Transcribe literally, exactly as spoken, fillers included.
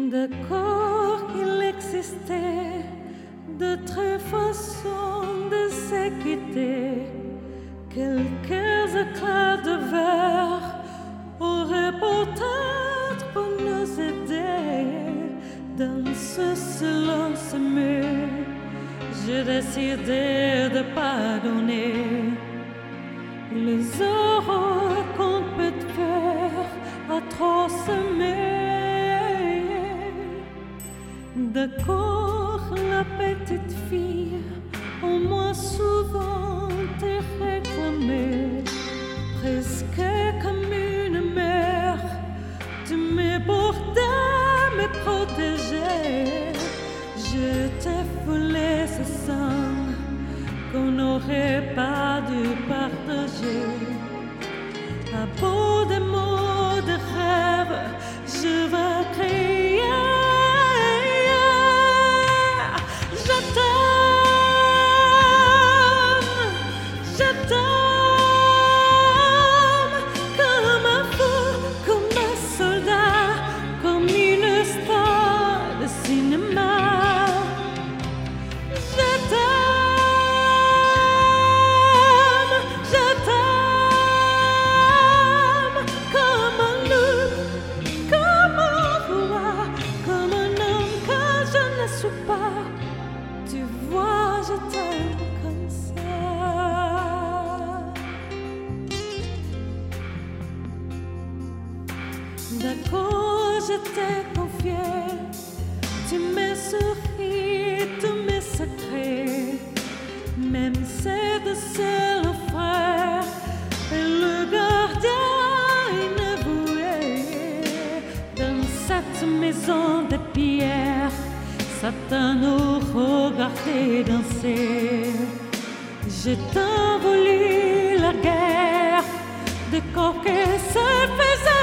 D'accord, il existait d'autres façons de se quitter. Quelques éclats de verre auraient peut-être pu nous aider. Dans ce silence muet, j'ai décidé de pardonner les erreurs qu'on peut faire à trop s'aimer. D'accord, la petite fille, au moins souvent t'es réclamée, presque comme une mère. Tu m'es pourtant me protéger. Je t'ai foulé ce sang qu'on n'aurait pas dû partager. À bout de mots de rêve, je vais crier. Tu vois, je t'aime comme ça. D'accord, je t'ai confié. Tu me souris, tous mes secrets. Même c'est de seul frère et le gardien inavoué. Dans cette maison de pierre, Satan nous regardait danser. Je t'ai voulu la guerre, de corps que se faisait.